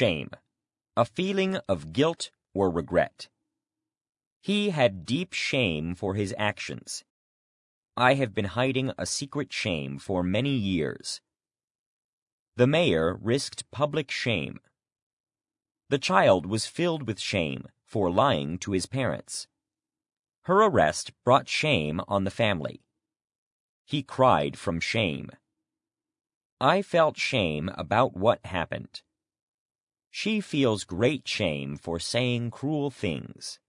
Shame, a feeling of guilt or regret. He had deep shame for his actions. I have been hiding a secret shame for many years. The mayor risked public shame. The child was filled with shame for lying to his parents. Her arrest brought shame on the family. He cried from shame. I felt shame about what happened. She feels great shame for saying cruel things.